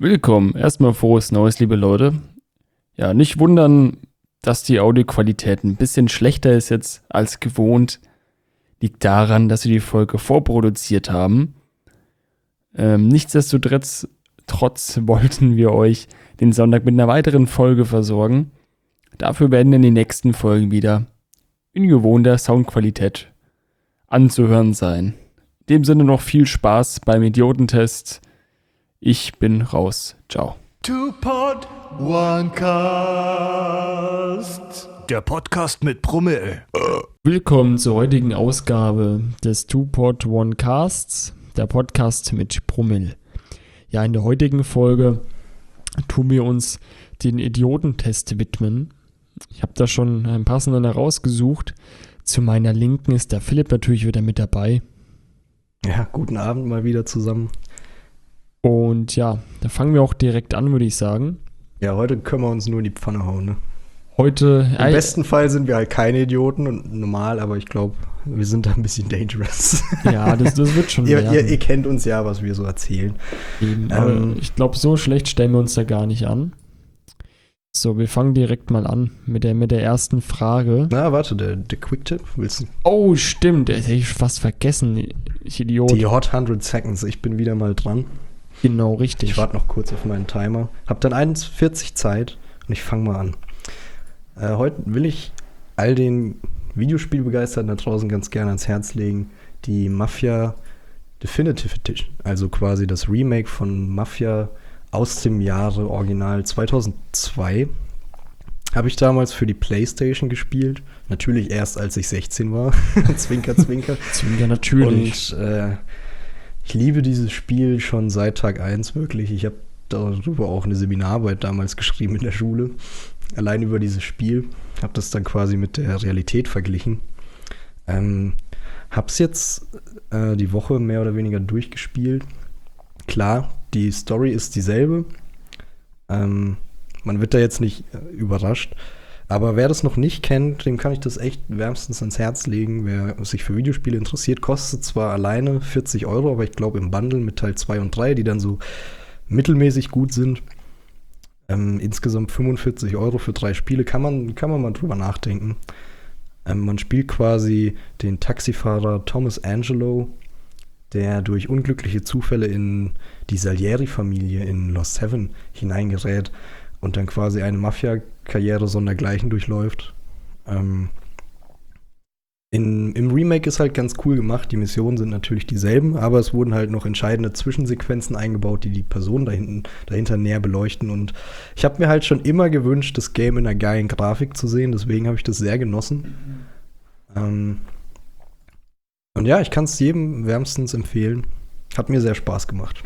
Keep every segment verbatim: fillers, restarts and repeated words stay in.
Willkommen. Erstmal frohes Neues, liebe Leute. Ja, nicht wundern, dass die Audioqualität ein bisschen schlechter ist jetzt als gewohnt. Liegt daran, dass wir die Folge vorproduziert haben. Ähm, nichtsdestotrotz trotz wollten wir euch den Sonntag mit einer weiteren Folge versorgen. Dafür werden in den nächsten Folgen wieder in gewohnter Soundqualität anzuhören sein. In dem Sinne noch viel Spaß beim Idiotentest. Ich bin raus. Ciao. Two-Pod, One Cast. Der Podcast mit Promille. Willkommen zur heutigen Ausgabe des Two-Pod One Casts, der Podcast mit Promille. Ja, in der heutigen Folge tun wir uns den Idiotentest widmen. Ich habe da schon einen passenden herausgesucht. Zu meiner Linken ist der Philipp natürlich wieder mit dabei. Ja, guten Abend mal wieder zusammen. Und ja, da fangen wir auch direkt an, würde ich sagen. Ja, heute können wir uns nur in die Pfanne hauen, ne? Heute. Im äh, besten Fall sind wir halt keine Idioten und normal, aber ich glaube, wir sind da ein bisschen dangerous. Ja, das, das wird schon ihr, ihr, ihr kennt uns ja, was wir so erzählen. Eben, aber ähm, ich glaube, so schlecht stellen wir uns da gar nicht an. So, wir fangen direkt mal an mit der, mit der ersten Frage. Na, warte, der, der Quick-Tipp, willst du? Oh, stimmt, das hätte ich fast vergessen, ich Idiot. Die Hot hundert Seconds, ich bin wieder mal dran. Genau, richtig. Ich warte noch kurz auf meinen Timer. Hab dann eins vierzig Zeit und ich fange mal an. Äh, heute will ich all den Videospielbegeisterten da draußen ganz gerne ans Herz legen, die Mafia Definitive Edition, also quasi das Remake von Mafia aus dem Jahre Original zweitausendzwei. Habe ich damals für die PlayStation gespielt. Natürlich erst, als ich sechzehn war. Zwinker, zwinker. Zwinker, natürlich. Und äh, ich liebe dieses Spiel schon seit Tag eins wirklich. Ich habe darüber auch eine Seminararbeit damals geschrieben in der Schule. Allein über dieses Spiel. Habe das dann quasi mit der Realität verglichen. Ähm, hab's jetzt äh, die Woche mehr oder weniger durchgespielt. Klar, die Story ist dieselbe. Ähm, man wird da jetzt nicht äh, überrascht. Aber wer das noch nicht kennt, dem kann ich das echt wärmstens ans Herz legen. Wer sich für Videospiele interessiert, kostet zwar alleine vierzig Euro, aber ich glaube im Bundle mit Teil zwei und drei, die dann so mittelmäßig gut sind, ähm, insgesamt fünfundvierzig Euro für drei Spiele, kann man, kann man mal drüber nachdenken. Ähm, man spielt quasi den Taxifahrer Thomas Angelo, der durch unglückliche Zufälle in die Salieri-Familie in Lost Heaven hineingerät und dann quasi eine Mafia-Karriere sondergleichen durchläuft. Ähm, in, Im Remake ist halt ganz cool gemacht, die Missionen sind natürlich dieselben, aber es wurden halt noch entscheidende Zwischensequenzen eingebaut, die die Personen dahinten, dahinter näher beleuchten. Und ich habe mir halt schon immer gewünscht, das Game in einer geilen Grafik zu sehen, deswegen habe ich das sehr genossen. Ähm, und ja, ich kann es jedem wärmstens empfehlen. Hat mir sehr Spaß gemacht.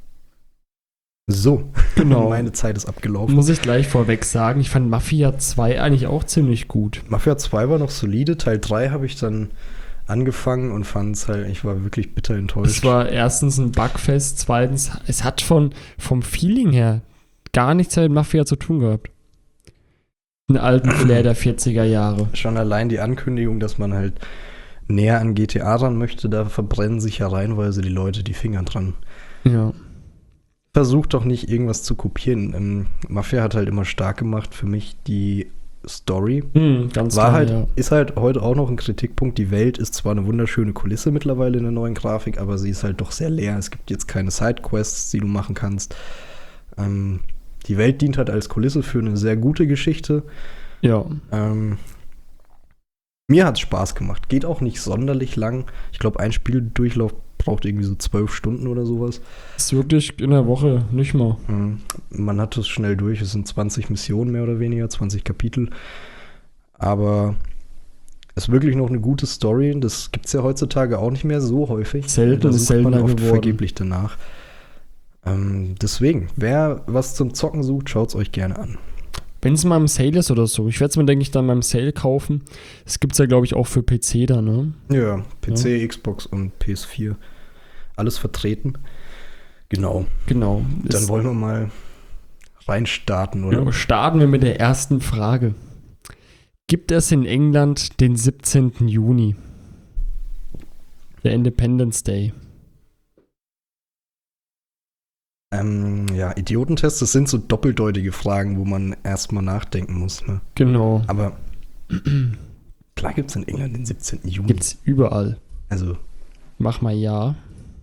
So, genau. Meine Zeit ist abgelaufen. Muss ich gleich vorweg sagen, ich fand Mafia zwei eigentlich auch ziemlich gut. Mafia zwei war noch solide. Teil drei habe ich dann angefangen und fand es halt, ich war wirklich bitter enttäuscht. Es war erstens ein Bugfest, zweitens, es hat von, vom Feeling her gar nichts mit Mafia zu tun gehabt. Den alten Flair der vierziger Jahre. Schon allein die Ankündigung, dass man halt näher an G T A ran möchte, da verbrennen sich ja reihenweise die Leute die Finger dran. Ja. Versucht doch nicht, irgendwas zu kopieren. Ähm, Mafia hat halt immer stark gemacht für mich die Story. Hm, ganz War klar, halt, ja. ist halt heute auch noch ein Kritikpunkt. Die Welt ist zwar eine wunderschöne Kulisse mittlerweile in der neuen Grafik, aber sie ist halt doch sehr leer. Es gibt jetzt keine Sidequests, die du machen kannst. Ähm, die Welt dient halt als Kulisse für eine sehr gute Geschichte. Ja. Ähm, mir hat's Spaß gemacht. Geht auch nicht sonderlich lang. Ich glaube, ein Spieldurchlauf braucht irgendwie so zwölf Stunden oder sowas. Ist wirklich in der Woche nicht mal. Mhm. Man hat es schnell durch. Es sind zwanzig Missionen mehr oder weniger, zwanzig Kapitel. Aber es ist wirklich noch eine gute Story. Das gibt es ja heutzutage auch nicht mehr so häufig. Selten, da ist sucht seltener man oft geworden. vergeblich danach. Ähm, deswegen, wer was zum Zocken sucht, schaut es euch gerne an. Wenn es mal im Sale ist oder so. Ich werde es mir, denke ich, dann beim Sale kaufen. Das gibt es ja, glaube ich, auch für P C da, ne? Ja, P C, Ja. Xbox und P S vier. Alles vertreten. Genau. Genau. Dann Ist- wollen wir mal reinstarten, oder? Ja, starten wir mit der ersten Frage. Gibt es in England den siebzehnten Juni? Der Independence Day. Ähm, ja, Idiotentests, das sind so doppeldeutige Fragen, wo man erstmal nachdenken muss. Ne? Genau. Aber klar gibt es in England den siebzehnten Juni. Gibt's überall. Also, Mach mal ja.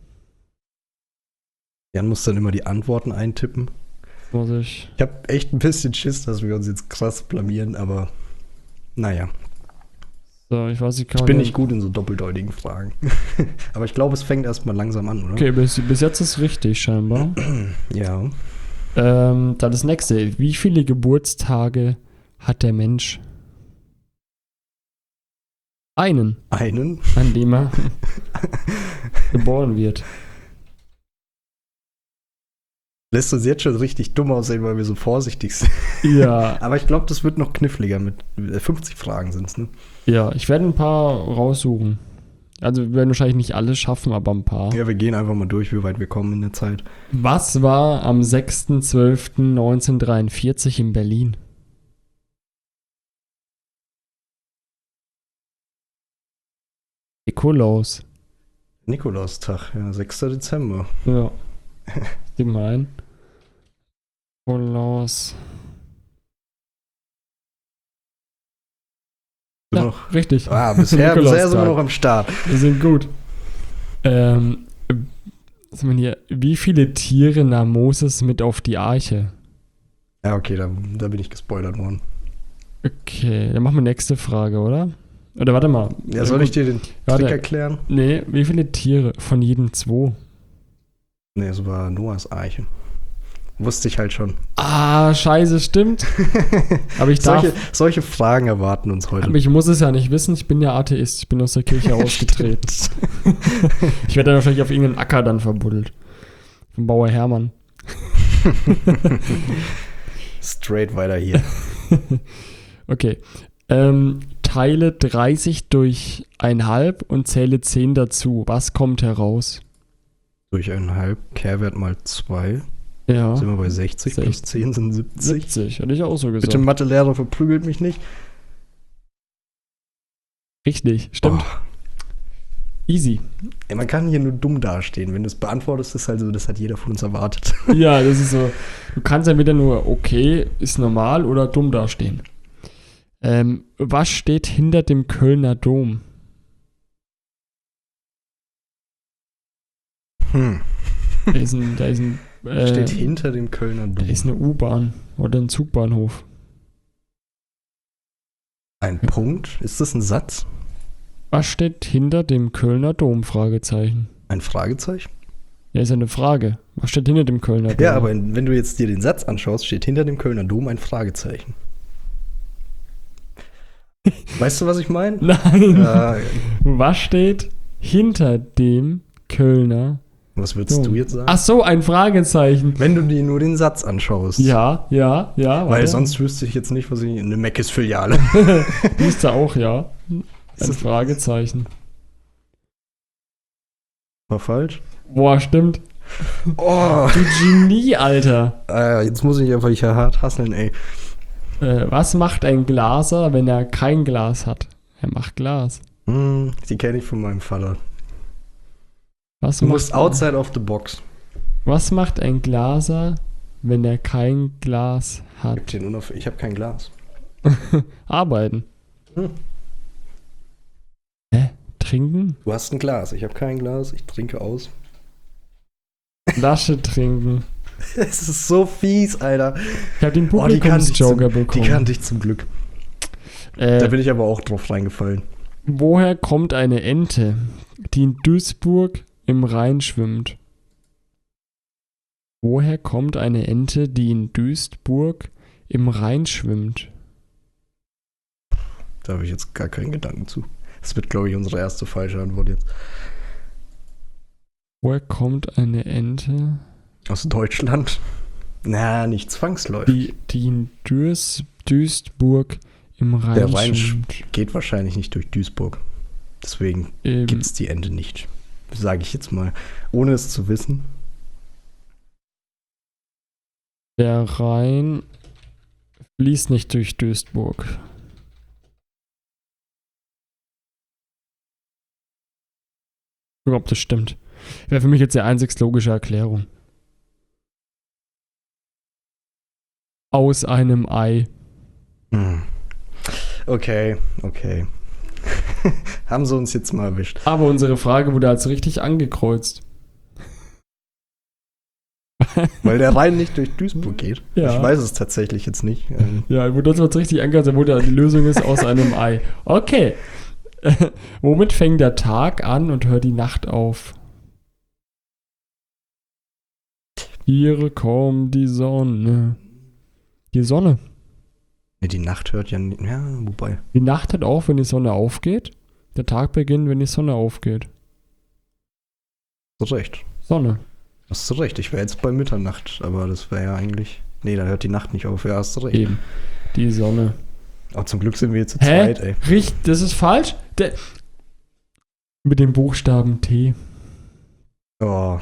Jan muss dann immer die Antworten eintippen. Muss ich. Ich habe echt ein bisschen Schiss, dass wir uns jetzt krass blamieren, aber naja. So, ich weiß, ich kann Ich bin den- nicht gut in so doppeldeutigen Fragen. Aber ich glaube, es fängt erstmal langsam an, oder? Okay, bis, bis jetzt ist richtig scheinbar. Ja. ähm, dann das nächste. Wie viele Geburtstage hat der Mensch? Einen, Einen. an dem er geboren wird. Lässt uns jetzt schon richtig dumm aussehen, weil wir so vorsichtig sind. Ja, Aber ich glaube, das wird noch kniffliger mit fünfzig Fragen sind es, ne? ja, ich werde ein paar raussuchen. Also wir werden wahrscheinlich nicht alle schaffen, aber ein paar. Ja, wir gehen einfach mal durch, wie weit wir kommen in der Zeit. Was war am sechster zwölfter neunzehnhundertdreiundvierzig in Berlin? Nikolaus. Nikolaustag, ja, sechster Dezember. Ja. Gib mal ein. Nikolaus. Du Ja, noch? richtig. Ah, bisher, bisher sind wir Nikolaustag. noch am Start. Wir sind gut. Ähm, was haben wir hier? Wie viele Tiere nahm Moses mit auf die Arche? Ja, okay, da, da bin ich gespoilert worden. Okay, dann machen wir nächste Frage, oder? Oder warte mal. Ja, soll ich dir den Warte. Trick erklären? Nee, wie viele Tiere? Von jedem zwei. Nee, es war Noahs Arche. Wusste ich halt schon. Ah, scheiße, stimmt. Aber ich darf, Solche, solche Fragen erwarten uns heute. aber ich muss es ja nicht wissen. Ich bin ja Atheist. Ich bin aus der Kirche ausgetreten. Ich werde dann wahrscheinlich auf irgendeinen Acker dann verbuddelt. Vom Bauer Hermann. Straight weiter hier. Okay. Ähm, teile dreißig durch ein Halb und zähle zehn dazu. Was kommt heraus? Durch einen Halb, Kehrwert mal zwei. Ja. Sind wir bei sechzig, plus sechzig. zehn sind siebzig. siebzig, hätte ich auch so gesagt. Bitte Mathelehrer verprügelt mich nicht. Richtig, stimmt. Oh, Easy. ey, man kann hier nur dumm dastehen. Wenn du es beantwortest, ist halt so, das hat jeder von uns erwartet. Ja, das ist so. Du kannst ja wieder nur okay, ist normal oder dumm dastehen. Ähm, was steht hinter dem Kölner Dom? Hm. Da ist ein, da ist ein äh, Steht hinter dem Kölner da Dom. ist eine U-Bahn oder ein Zugbahnhof. Ein Punkt? Ist das ein Satz? Was steht hinter dem Kölner Dom? Fragezeichen. Ein Fragezeichen? Ja, ist ja eine Frage. Was steht hinter dem Kölner Dom? Ja, aber wenn du jetzt dir den Satz anschaust, steht hinter dem Kölner Dom ein Fragezeichen. Weißt du, was ich meine? Nein. Äh, Was steht hinter dem Kölner was würdest Dom? du jetzt sagen? Ach so, ein Fragezeichen. Wenn du dir nur den Satz anschaust. Ja, ja, ja. Weil warte. sonst wüsste ich jetzt nicht, was ich. Eine Meckes-Filiale. Ist da auch, ja. Ein Ist das- Fragezeichen. War falsch? Boah, stimmt. Oh, Du Genie, Alter. äh, jetzt muss ich einfach hier hart hasseln, ey. Äh, was macht ein Glaser, wenn er kein Glas hat? Er macht Glas. Hm, die kenne ich von meinem Vater. Was Du macht, musst outside of the box. Was macht ein Glaser, wenn er kein Glas Ich hat? hab, den unauf- ich hab kein Glas. Arbeiten. Hm. Hä? Trinken? Du hast ein Glas. Ich habe kein Glas. Ich trinke aus. Flasche trinken. Es ist so fies, Alter. Ich habe den Oh, die kannte ich Publikumsjoker zum, die bekommen. kannte ich zum Glück. Äh, Da bin ich aber auch drauf reingefallen. Woher kommt eine Ente, die in Duisburg im Rhein schwimmt? Woher kommt eine Ente, die in Duisburg im Rhein schwimmt? Da habe ich jetzt gar keinen Gedanken zu. Das wird, glaube ich, unsere erste falsche Antwort jetzt. Woher kommt eine Ente, Aus Deutschland? Na, nicht zwangsläufig. die, die in Duis, Duisburg im Rhein, Der Rhein schwimmt? geht wahrscheinlich nicht durch Duisburg. Deswegen Ähm, gibt es die Ente nicht. Sage ich jetzt mal. Ohne es zu wissen. Der Rhein fließt nicht durch Duisburg. Gucken, ob das stimmt. Wäre für mich jetzt die einzig logische Erklärung. aus einem Ei. Hm. Okay, okay. Haben sie uns jetzt mal erwischt. Aber unsere Frage wurde als richtig angekreuzt. Weil der Rhein nicht durch Duisburg geht. Ja. Ich weiß es tatsächlich jetzt nicht. Ähm, Ja, wurde uns richtig angekreuzt, wo die Lösung ist aus einem Ei. Okay. Womit fängt der Tag an und hört die Nacht auf? Hier kommt die Sonne. Die Sonne. nee, die Nacht hört ja nicht. Ja, wobei. Die Nacht hört auf, wenn die Sonne aufgeht. Der Tag beginnt, wenn die Sonne aufgeht. Hast du recht. Sonne. Hast du recht. Ich wäre jetzt bei Mitternacht, aber das wäre ja eigentlich. Nee, da hört die Nacht nicht auf. Ja, hast du recht. Eben. Die Sonne. Aber zum Glück sind wir jetzt zu Hä? zweit, ey. Richtig, das ist falsch. Der, mit dem Buchstaben T. Oh.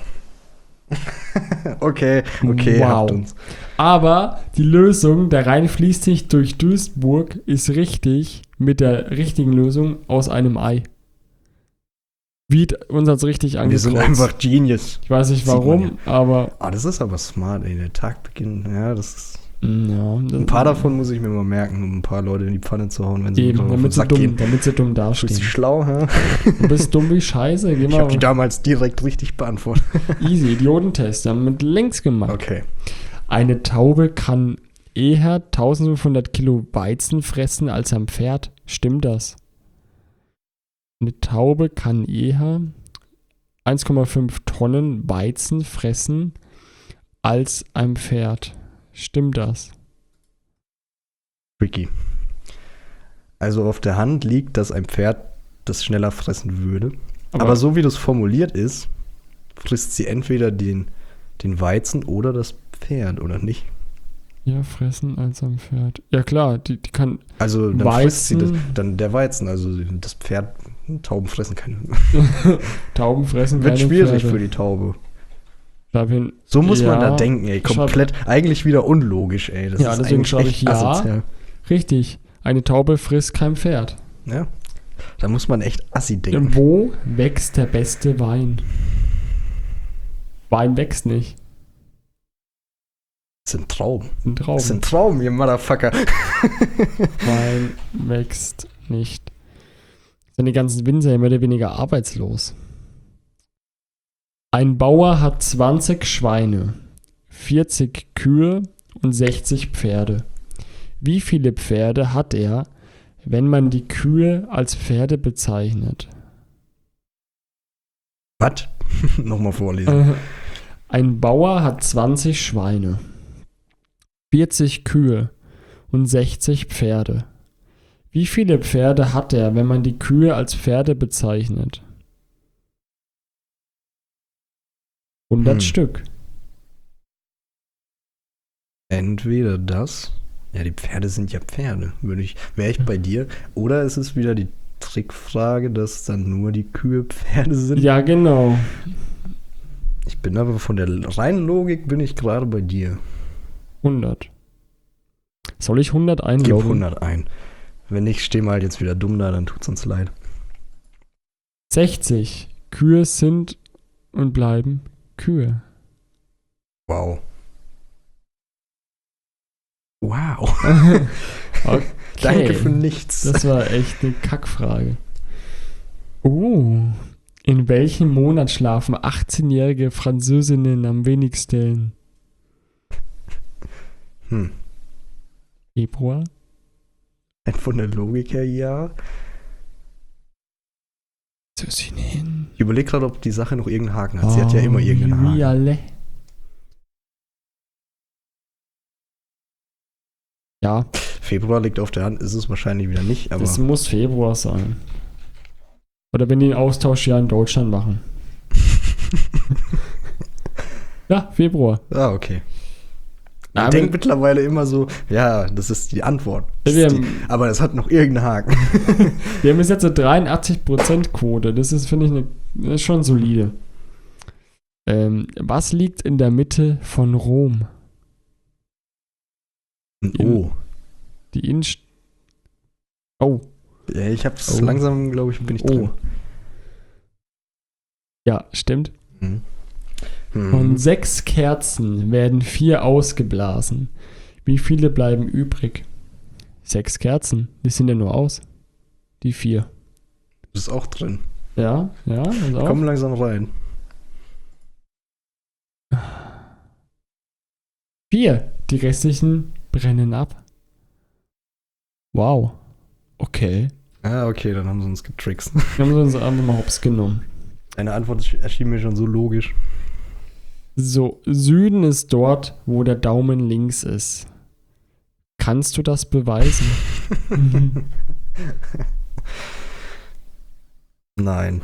okay, okay, Wow. habt uns. Aber die Lösung, der Rhein fließt nicht durch Duisburg, ist richtig mit der richtigen Lösung aus einem Ei. Wie uns hat's richtig Wir angekreuzt. sind einfach Genius. Ich weiß nicht Sieht man warum, aber Ah, das ist aber smart, ey. Der Tag beginnt. Ja, das ist. ja, das, Ein paar davon muss ich mir mal merken, um ein paar Leute in die Pfanne zu hauen, wenn sie mir eben, drauf auf den damit sie Sack dumm, gehen. damit sie dumm Bist du dastehen. schlau, hä? Du bist dumm wie Scheiße. Geh Ich habe die mal damals direkt richtig beantwortet. easy, Idiotentest, haben wir mit links gemacht. Okay. Eine Taube kann eher eintausendfünfhundert Kilo Weizen fressen als ein Pferd. Stimmt das? Eine Taube kann eher eins Komma fünf Tonnen Weizen fressen als ein Pferd. Stimmt das? Tricky. Also auf der Hand liegt, dass ein Pferd das schneller fressen würde. Aber, Aber- so wie das formuliert ist, frisst sie entweder den, den Weizen oder das Pferd, oder nicht? Ja, fressen als ein Pferd. Ja klar, die, die kann Also dann frisst sie das, Weizen. dann der Weizen, also das Pferd, Tauben fressen keine. Tauben fressen Wird keine schwierig Pferde. für die Taube. Schreib hin, So muss man ja, da denken, ey. schreib- Komplett, eigentlich wieder unlogisch, ey. Das Ja, ist deswegen eigentlich schreibe echt ich ja. asozial. Richtig, eine Taube frisst kein Pferd. Ja. Da muss man echt assi denken. Wo wächst der beste Wein? Wein wächst nicht. Das sind Trauben. Das sind Trauben. Das sind Trauben, ihr Motherfucker. Wein wächst nicht. Sind die ganzen Winzer ja mehr oder weniger arbeitslos. Ein Bauer hat zwanzig Schweine, vierzig Kühe und sechzig Pferde. Wie viele Pferde hat er, wenn man die Kühe als Pferde bezeichnet? Was? Nochmal vorlesen. Äh, Ein Bauer hat zwanzig Schweine, vierzig Kühe und sechzig Pferde. Wie viele Pferde hat er, wenn man die Kühe als Pferde bezeichnet? hundert Hm. Stück. Entweder das. Ja, die Pferde sind ja Pferde. Würde ich, wäre ich bei dir. Oder ist es wieder die Trickfrage, dass dann nur die Kühe Pferde sind? Ja, genau. Ich bin aber von der reinen Logik bin ich gerade bei dir. hundert. Soll ich hundert Gib einloggen? hundert ein. Wenn nicht, stehen wir halt jetzt wieder dumm da, dann tut's uns leid. sechzig. Kühe sind und bleiben Kühe. Wow. Wow. Okay. Danke für nichts. Das war echt eine Kackfrage. Oh, in welchem Monat schlafen achtzehnjährige Französinnen am wenigsten? Hm. Februar? Von der Logik her ja. Französinnen. Ich überlege gerade, ob die Sache noch irgendeinen Haken hat. Sie hat ja immer irgendeinen Haken. Juliale. Ja, Februar liegt auf der Hand, ist es wahrscheinlich wieder nicht, aber das muss Februar sein. Oder wenn die einen Austausch ja in Deutschland machen. Ja, Februar. ah, okay. Ja, Ich denke wir- mittlerweile immer so, ja, das ist die Antwort. Das Wir ist die, haben- aber es hat noch irgendeinen Haken. Wir haben bis jetzt eine dreiundachtzig Prozent Quote. Das ist, finde ich, eine, das ist schon solide. Ähm, was liegt in der Mitte von Rom? Oh. Die Innenst... Oh, Ja, ich hab's Oh. langsam, glaube ich, bin ich Oh. drin. ja, stimmt. Hm. Von Hm. sechs Kerzen werden vier ausgeblasen. Wie viele bleiben übrig? Sechs Kerzen. Die sind ja nur aus. Die vier. Du bist auch drin. Ja, ja. Und auch. Komm langsam rein. Vier. Die restlichen brennen ab. Wow. Okay. Ah, okay, dann haben sie uns getrickst. Wir haben uns einfach mal hops genommen. Deine Antwort erschien mir schon so logisch. So, Süden ist dort, wo der Daumen links ist. Kannst du das beweisen? Nein.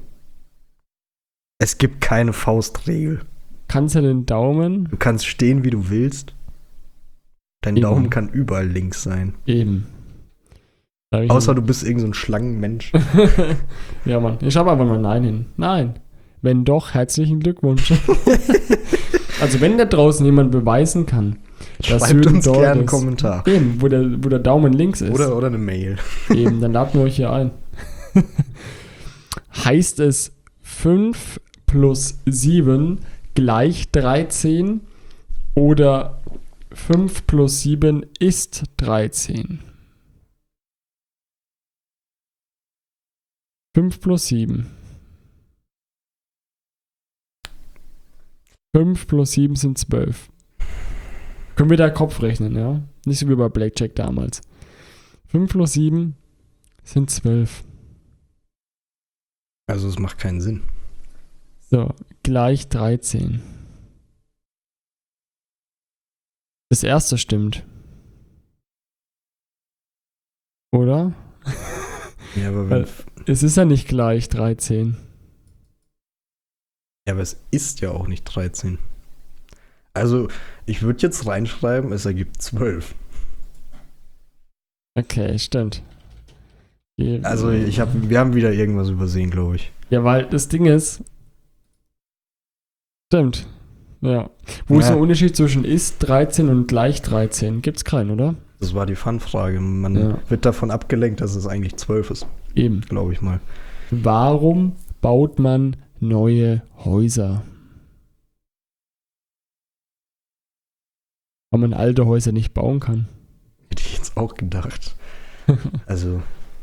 Es gibt keine Faustregel. Kannst du den Daumen? Du kannst stehen, wie du willst. Dein Eben. Daumen kann überall links sein. Eben. Außer du bist irgend so ein Schlangenmensch. Ja, Mann. Ich habe einfach mal Nein hin. Nein. Wenn doch, herzlichen Glückwunsch. Also wenn da draußen jemand beweisen kann, dass Schreibt Süden uns dort gerne einen ist, Kommentar. eben, wo der, wo der Daumen links ist, Oder, oder eine Mail. eben, dann laden wir euch hier ein. Heißt es fünf plus sieben gleich dreizehn oder fünf plus sieben ist dreizehn? fünf plus sieben. fünf plus sieben sind zwölf. Können wir da Kopf rechnen, ja? Nicht so wie bei Blackjack damals. fünf plus sieben sind zwölf. Also es macht keinen Sinn. So, gleich dreizehn. Das erste stimmt. Oder? Ja, aber, wenn, Weil es ist ja nicht gleich dreizehn. ja, aber es ist ja auch nicht dreizehn. Also, ich würde jetzt reinschreiben, es ergibt zwölf. Okay, stimmt. Also, ich hab, wir haben wieder irgendwas übersehen, glaube ich. Ja, weil das Ding ist. Stimmt. Ja. Wo ist Ja. der Unterschied zwischen ist dreizehn und gleich dreizehn? Gibt's keinen, oder? Das war die Fun-Frage. Man Ja. wird davon abgelenkt, dass es eigentlich zwölf ist, Eben. glaube ich mal. Warum baut man neue Häuser? Weil man alte Häuser nicht bauen kann. Hätte ich jetzt auch gedacht. Also,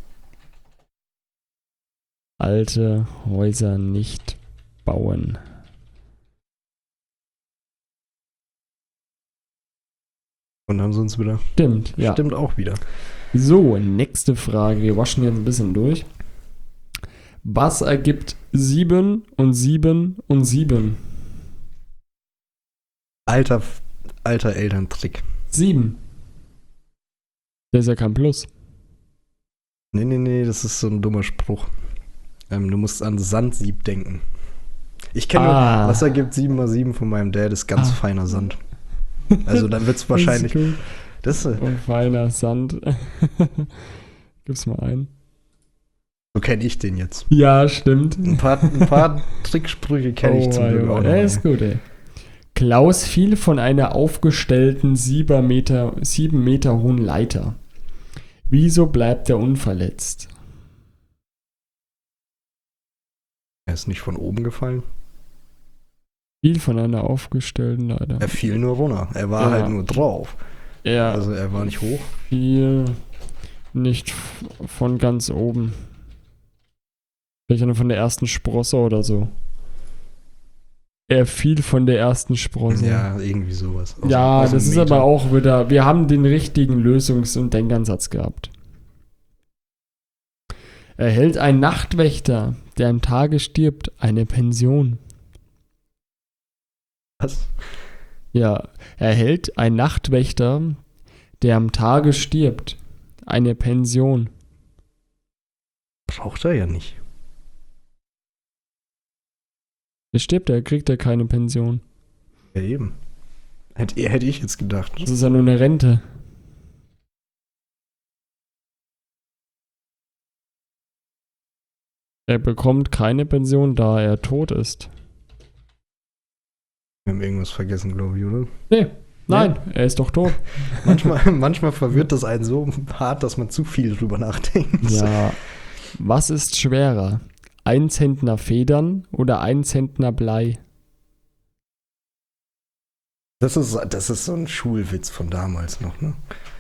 Alte Häuser nicht bauen. und haben sie uns wieder. Stimmt, ja. Stimmt auch wieder. So, nächste Frage. Wir waschen jetzt ein bisschen durch. Was ergibt sieben und sieben und sieben? Alter, alter Elterntrick. sieben. Das ist ja kein Plus. Nee, nee, nee, das ist so ein dummer Spruch. Ähm, du musst an Sandsieb denken. Ich kenne Ah. nur, was ergibt sieben mal sieben von meinem Dad, ist ganz Ah. feiner Sand. Also dann wird es wahrscheinlich. Das ist Das, cool. äh, Und feiner Sand. Gib's mal ein. so kenne ich den jetzt. Ja, stimmt. Ein paar, ein paar Tricksprüche kenne ich zum wei, Glück wei. auch noch. Er ist gut, ey. Klaus fiel von einer aufgestellten sieben Meter, sieben Meter hohen Leiter. Wieso bleibt er unverletzt? Er ist nicht von oben gefallen. Fiel von einer aufgestellten Leiter. Er fiel nur runter. Er war Ja. halt nur drauf. Er Also er war nicht hoch. fiel nicht f- von ganz oben. Vielleicht nur von der ersten Sprosse oder so. Er fiel von der ersten Sprosse. Ja, irgendwie sowas. Aus- Ja, aus dem das ist Meter. aber auch wieder, wir haben den richtigen Lösungs- und Denkansatz gehabt. Erhält ein Nachtwächter, der am Tage stirbt, eine Pension? Was? Ja, erhält ein Nachtwächter, der am Tage stirbt, eine Pension? Braucht er ja nicht. Der stirbt, er kriegt ja keine Pension. Ja, eben. Hätte, hätte ich jetzt gedacht. Das ist ja nur eine Rente. Er bekommt keine Pension, da er tot ist. Wir haben irgendwas vergessen, glaube ich, oder? Nee, nein, er ist doch tot. Manchmal, manchmal verwirrt das einen so hart, dass man zu viel drüber nachdenkt. Ja. Was ist schwerer? Ein Zentner Federn oder ein Zentner Blei? Das ist, das ist so ein Schulwitz von damals noch, ne?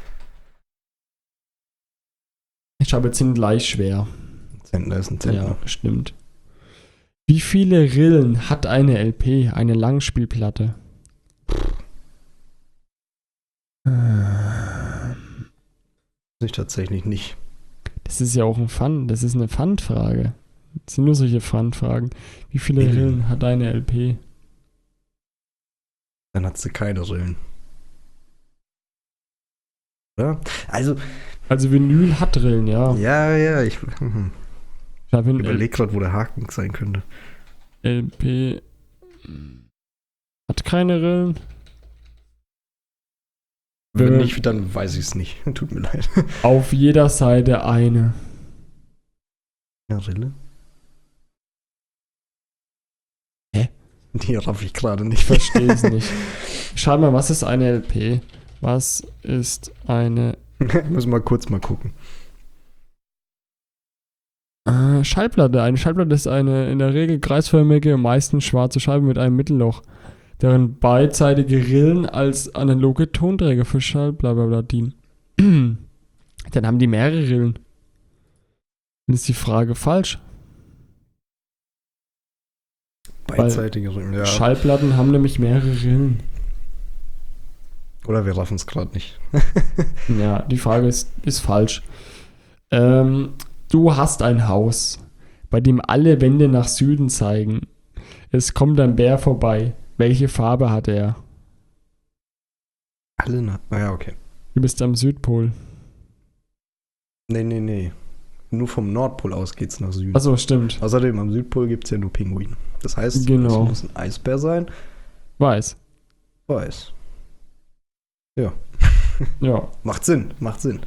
Ich habe jetzt sind gleich schwer. Zentner ist ein Zentner. Ja, stimmt. Wie viele Rillen hat eine L P, eine Langspielplatte? Weiß ich tatsächlich nicht. Das ist ja auch ein Fun, das ist eine Fun-Frage. Das sind nur solche Fun-Fragen. Wie viele Rillen. Rillen hat eine L P? Dann hat sie keine Rillen. Ja? Also, Also Vinyl hat Rillen, ja. ja, ja, ich, hm, Ich habe ich ein überlege gerade, wo der Haken sein könnte. L P hat keine Rillen. Wenn Äh, nicht, dann weiß ich es nicht. Tut mir leid. Auf jeder Seite eine. Eine Rille? Hä? Die raff ich gerade Ich nicht. verstehe es nicht. Schau mal, was ist eine L P? Was ist eine Müssen wir kurz mal gucken. äh, Schallplatte? Eine Schallplatte ist eine in der Regel kreisförmige, meistens schwarze Scheibe mit einem Mittelloch, deren beidseitige Rillen als analoge Tonträger für Schallplatte dienen. Dann haben die mehrere Rillen. Dann ist die Frage falsch. Beidseitige Rillen, ja. Schallplatten haben nämlich mehrere Rillen. Oder wir raffen es gerade nicht. Ja, die Frage ist, ist falsch. Ähm, du hast ein Haus, bei dem alle Wände nach Süden zeigen. Es kommt ein Bär vorbei. Welche Farbe hat er? Alle nach. Naja, okay. Du bist am Südpol. Nee, nee, nee. Nur vom Nordpol aus geht's nach Süden. Achso, stimmt. Außerdem am Südpol gibt es ja nur Pinguine. Das heißt, Genau. es muss ein Eisbär sein. Weiß. Weiß. Ja. Ja. Macht Sinn, macht Sinn.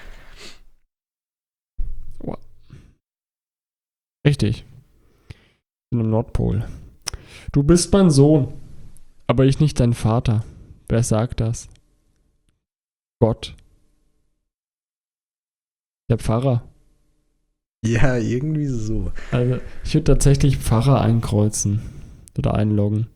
Richtig. Ich bin am Nordpol. Du bist mein Sohn, aber ich nicht dein Vater. Wer sagt das? Gott. Der Pfarrer. Ja, irgendwie so. Also, ich würde tatsächlich Pfarrer einkreuzen. Oder einloggen.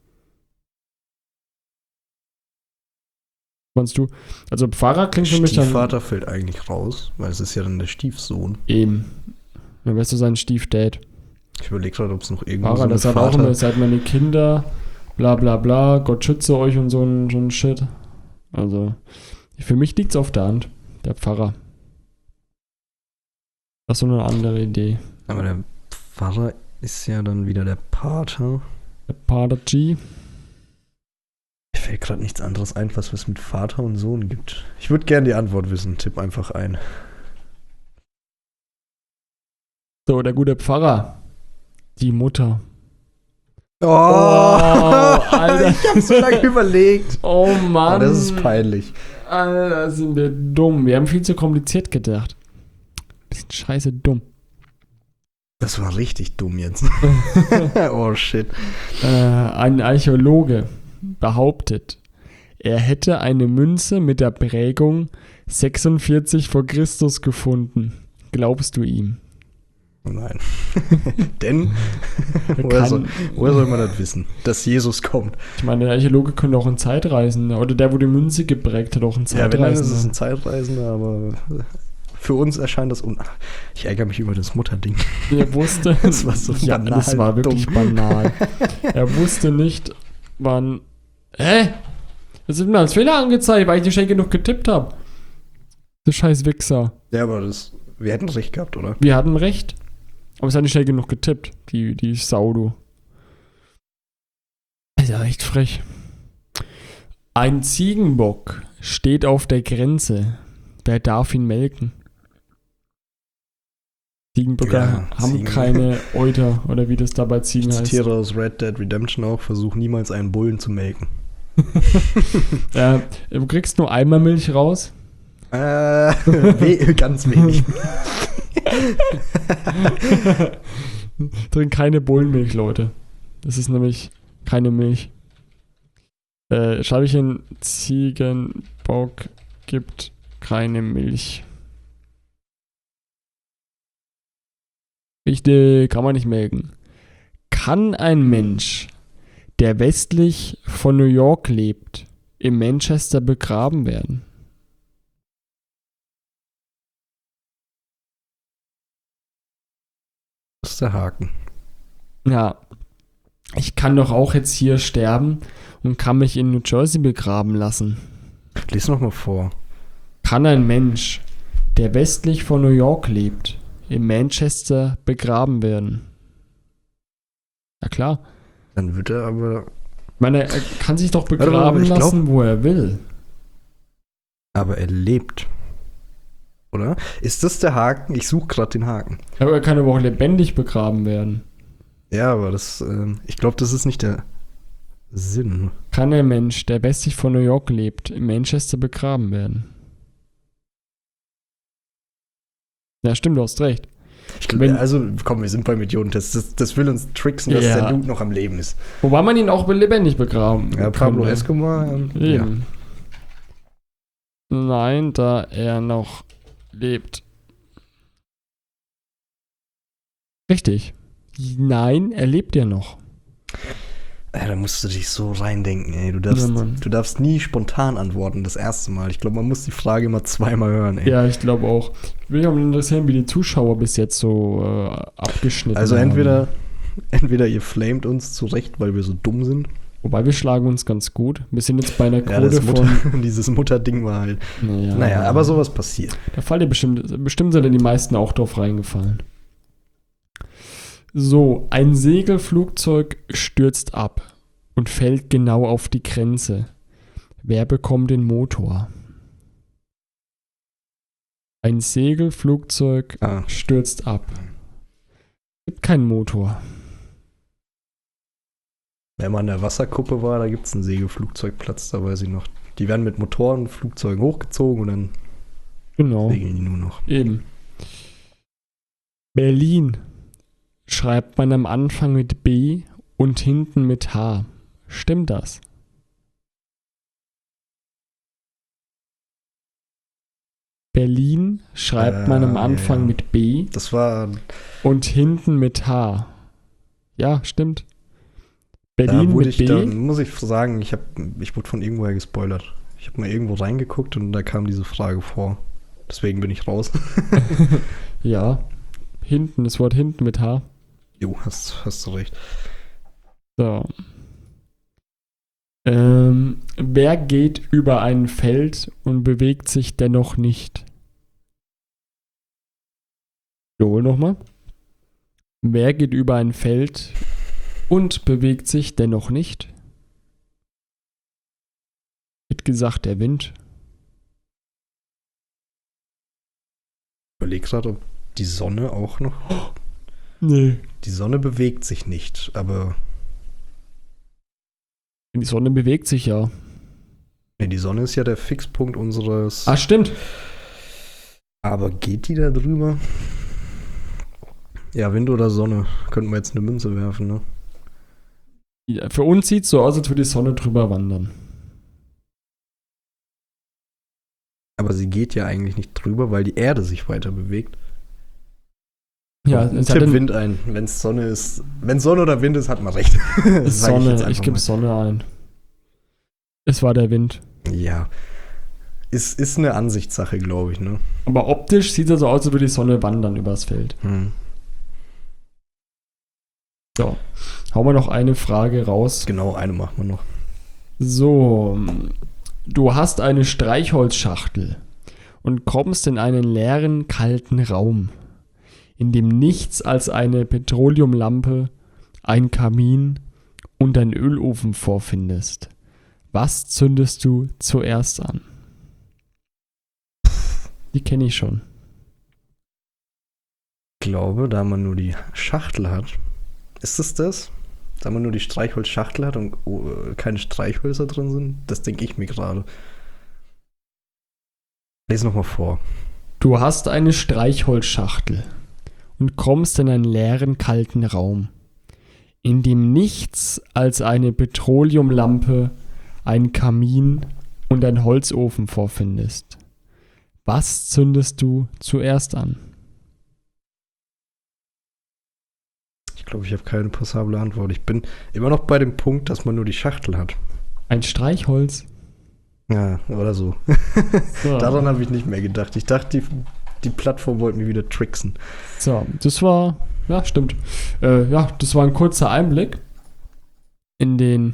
Meinst du? Also Pfarrer klingt für mich dann Stiefvater fällt eigentlich raus, weil es ist ja dann der Stiefsohn. eben. Dann wärst du sein Stiefdad. Ich überlege gerade, ob es noch irgendwo Pfarrer, so das eine hat auch Vater... immer, ihr seid meine Kinder, bla bla bla, Gott schütze euch und so ein, so ein Shit. Also, für mich liegt's auf der Hand. Der Pfarrer. Das ist so eine andere Idee. Aber der Pfarrer ist ja dann wieder der Pater. Der Pater G. Mir fällt gerade nichts anderes ein, was es mit Vater und Sohn gibt. Ich würde gerne die Antwort wissen. Tipp einfach ein. So, der gute Pfarrer. Die Mutter. Oh, Alter. Ich habe so lange überlegt. Oh Mann. Oh, das ist peinlich. Alter, sind wir dumm. Wir haben viel zu kompliziert gedacht. Wir sind scheiße dumm. Das war richtig dumm jetzt. Oh shit. Äh, ein Archäologe behauptet, er hätte eine Münze mit der Prägung sechsundvierzig vor Christus gefunden. Glaubst du ihm? Nein. Denn, Er woher kann- soll, woher soll man das wissen? Dass Jesus kommt. Ich meine, der Archäologe könnte auch ein Zeitreisender, oder der, wo die Münze geprägt hat, auch ein Ja, wenn dann ist es Zeitreisender. ein Zeitreisender, aber für uns erscheint das un... Ich ärgere mich über das Mutterding. Er wusste, Das war so ja, banal das war wirklich dumm. banal. Er wusste nicht, wann. Hä? Das ist mir als Fehler angezeigt, weil ich nicht schnell genug getippt habe. Du scheiß Wichser. Ja, aber das... Wir hätten recht gehabt, oder? Wir hatten recht. Aber es hat nicht schnell genug getippt, die, die Sau, du. Ist ja echt frech. Ein Ziegenbock steht auf der Grenze. Wer darf ihn melken? Ziegenböcke Ja, haben Ziegen. keine Euter, oder wie das da bei Ziegen Ich heißt. zitiere aus Red Dead Redemption auch, versuch niemals einen Bullen zu melken. Ja, du kriegst nur einmal Milch raus. Äh, we ganz wenig. Trink keine Bullenmilch, Leute. Das ist nämlich keine Milch. Äh, schreibe ich in Ziegenbock gibt keine Milch. Richtig, kann man nicht melken. Kann ein Mensch der westlich von New York lebt, in Manchester begraben werden? Das ist der Haken. Ja, ich kann doch auch jetzt hier sterben und kann mich in New Jersey begraben lassen. Lies noch mal vor. Kann ein Mensch, der westlich von New York lebt, in Manchester begraben werden? Ja klar. Dann wird er aber... Ich meine, er kann sich doch Warte mal, begraben ich glaub- lassen, wo er will. Aber er lebt. Oder? Ist das der Haken? Ich suche gerade den Haken. Aber er kann aber auch lebendig begraben werden. Ja, aber das... Ähm, ich glaube, das ist nicht der Sinn. Kann ein Mensch, der westlich von New York lebt, in Manchester begraben werden? Ja, stimmt, du hast recht. Ich glaub, Wenn- also, komm, wir sind beim Idiontest. Das, das will uns tricksen, dass Ja. der Dude noch am Leben ist. Wobei man ihn auch lebendig begraben Ja, Pablo könnte. Escobar. Ähm, ja. Eben. Nein, da er noch lebt. Richtig. Nein, er lebt ja noch. Ja, da musst du dich so reindenken, ey. Du darfst, Ja, Mann. du darfst nie spontan antworten, das erste Mal. Ich glaube, man muss die Frage immer zweimal hören, ey. Ja, ich glaube auch. Ich will mich auch interessieren, wie die Zuschauer bis jetzt so äh, abgeschnitten Also haben. entweder, entweder ihr flamet uns zurecht, weil wir so dumm sind. Wobei wir schlagen uns ganz gut. Wir sind jetzt bei einer Ja, Quote das Mutter, von... dieses Mutterding war halt. Naja, Naja, aber sowas passiert. Da fallen ja bestimmt, bestimmt sind ja die meisten auch drauf reingefallen. So, ein Segelflugzeug stürzt ab und fällt genau auf die Grenze. Wer bekommt den Motor? Ein Segelflugzeug Ah, stürzt ab. Gibt keinen Motor. wenn man in der Wasserkuppe war, da gibt es einen Segelflugzeugplatz, da weiß ich noch. Die werden mit Motorenflugzeugen hochgezogen und dann Genau. segeln die nur noch. Eben. Berlin schreibt man am Anfang mit B und hinten mit H. Stimmt das? Berlin schreibt man am Äh, Anfang ja. mit B Das war, und hinten mit H. Ja, stimmt. da Berlin wurde mit ich, da B. muss ich sagen, ich, hab, ich wurde von irgendwoher gespoilert. Ich habe mal irgendwo reingeguckt und da kam diese Frage vor. Deswegen bin ich raus. Ja, hinten, das Wort hinten mit H. Jo, hast, hast du recht. So. Ähm, wer geht über ein Feld und bewegt sich dennoch nicht? Wiederhol nochmal. Wer geht über ein Feld und bewegt sich dennoch nicht? Wird gesagt, der Wind. Ich überlege gerade, ob die Sonne auch noch. Nee. Die Sonne bewegt sich nicht, aber. Die Sonne bewegt sich ja. Ne, die Sonne ist ja der Fixpunkt unseres. Ah, stimmt. Aber geht die da drüber? Ja, Wind oder Sonne. Könnten wir jetzt eine Münze werfen, ne? Ja, für uns sieht es so aus, als würde die Sonne drüber wandern. Aber sie geht ja eigentlich nicht drüber, weil die Erde sich weiter bewegt. Ja, Komm, es hat Tipp den- Wind ein. Wenn es Sonne ist. Wenn Sonne oder Wind ist, hat man recht. Das sag Sonne, jetzt ich, einfach gebe mal. Sonne ein. Es war der Wind. Ja. Ist, ist eine Ansichtssache, glaube ich, ne? Aber optisch sieht es so aus, als würde die Sonne wandern übers Feld. Hm. So, hauen wir noch eine Frage raus. Genau, eine machen wir noch. So, du hast eine Streichholzschachtel und kommst in einen leeren, kalten Raum, in dem nichts als eine Petroleumlampe, ein Kamin und ein Ölofen vorfindest. Was zündest du zuerst an? Die kenne ich schon. Ich glaube, da man nur die Schachtel hat. Ist es das? Da man nur die Streichholzschachtel hat und oh, keine Streichhölzer drin sind? Das denke ich mir gerade. Lies nochmal vor. Du hast eine Streichholzschachtel und kommst in einen leeren, kalten Raum, in dem nichts als eine Petroleumlampe, ein Kamin und ein Holzofen vorfindest. Was zündest du zuerst an? Ich Ich glaube, ich habe keine passable Antwort. Ich bin immer noch bei dem Punkt, dass man nur die Schachtel hat. Ein Streichholz. Ja, oder so. So. Daran habe ich nicht mehr gedacht. Ich dachte, die, die Plattform wollte mich wieder tricksen. So, das war, ja, stimmt. Äh, ja, das war ein kurzer Einblick in den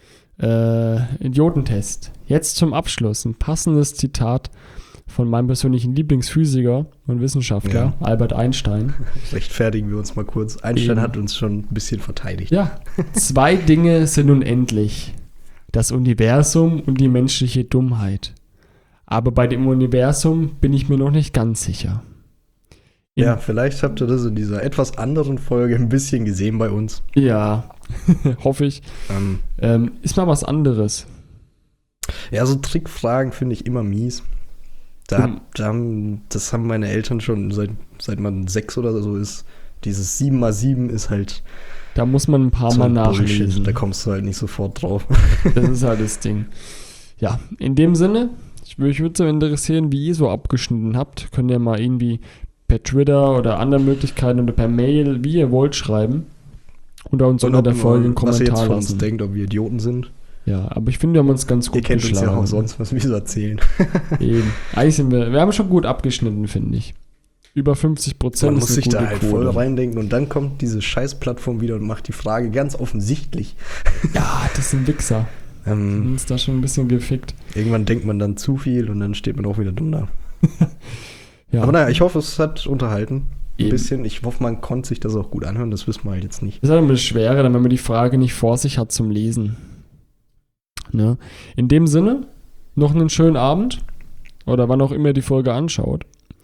äh, Idiotentest. Jetzt zum Abschluss ein passendes Zitat von meinem persönlichen Lieblingsphysiker und Wissenschaftler, Ja. Albert Einstein. Rechtfertigen wir uns mal kurz. Einstein Eben. hat uns schon ein bisschen verteidigt. Ja, zwei Dinge sind unendlich. Das Universum und die menschliche Dummheit. Aber bei dem Universum bin ich mir noch nicht ganz sicher. In- Ja, vielleicht habt ihr das in dieser etwas anderen Folge ein bisschen gesehen bei uns. Ja, hoffe ich. Ähm, Ähm, ist mal was anderes. ja, so Trickfragen finde ich immer mies. Da, Hm. da haben, das haben meine Eltern schon, seit, seit man sechs oder so ist. Dieses sieben mal sieben ist halt Da muss man ein paar so Mal ein nachlesen. Bullshit. Da kommst du halt nicht sofort drauf. Das ist halt das Ding. Ja, in dem Sinne, ich, mich würde so interessieren, wie ihr so abgeschnitten habt. Könnt ihr mal irgendwie per Twitter oder anderen Möglichkeiten oder per Mail, wie ihr wollt, schreiben. Oder uns unter ob der ihr- Folge einen was ihr jetzt Kommentar von uns lassen. denkt, ob wir Idioten sind. Ja, aber ich finde, wir haben uns ganz Ihr gut kennt uns ja geschlagen. auch sonst, was wir so erzählen. Eben. Eigentlich sind wir, wir haben schon gut abgeschnitten, finde ich. Über fünfzig Prozent Man ist muss eine sich da gute halt Quote. voll reindenken und dann kommt diese Scheißplattform wieder und macht die Frage ganz offensichtlich. Ja, das sind Wichser. Die haben Ähm, uns da schon ein bisschen gefickt. irgendwann denkt man dann zu viel und dann steht man auch wieder dumm da. Ja, Aber naja, ich hoffe, es hat unterhalten. Ein Eben. bisschen. Ich hoffe, man konnte sich das auch gut anhören. Das wissen wir halt jetzt nicht. ist halt immer das Schwere, dann, wenn man die Frage nicht vor sich hat zum Lesen. Ne? In dem Sinne, noch einen schönen Abend oder wann auch immer ihr die Folge anschaut.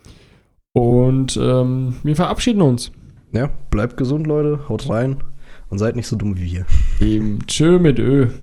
Und ähm, wir verabschieden uns. Ja, bleibt gesund, Leute. Haut rein und seid nicht so dumm wie wir. Eben, tschö mit Ö.